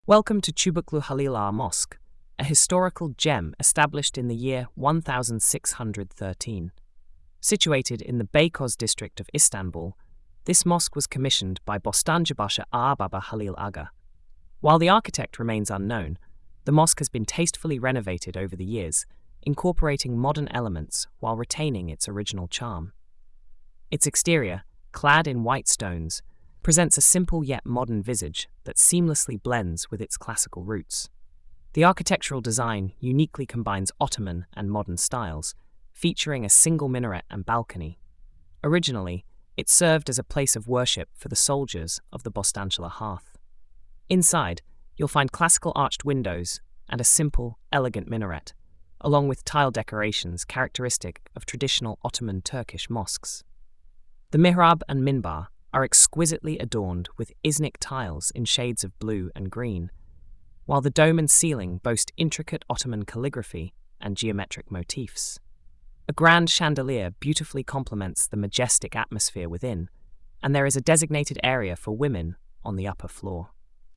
Welcome to Çubuklu Halil Mosque, a historical gem established in the year 1613. Situated in the Beykoz district of Istanbul, this mosque was commissioned by Bostancıbaşı Ağababa Halil Aga. While the architect remains unknown, the mosque has been tastefully renovated over the years, incorporating modern elements while retaining its original charm. Its exterior, clad in white stones, presents a simple yet modern visage that seamlessly blends with its classical roots. The architectural design uniquely combines Ottoman and modern styles, featuring a single minaret and balcony. Originally, it served as a place of worship for the soldiers of the Bostancılar Hearth. Inside, you'll find classical arched windows and a simple, elegant minaret, along with tile decorations characteristic of traditional Ottoman Turkish mosques. The mihrab and minbar are exquisitely adorned with Iznik tiles in shades of blue and green, while the dome and ceiling boast intricate Ottoman calligraphy and geometric motifs. A grand chandelier beautifully complements the majestic atmosphere within, and there is a designated area for women on the upper floor.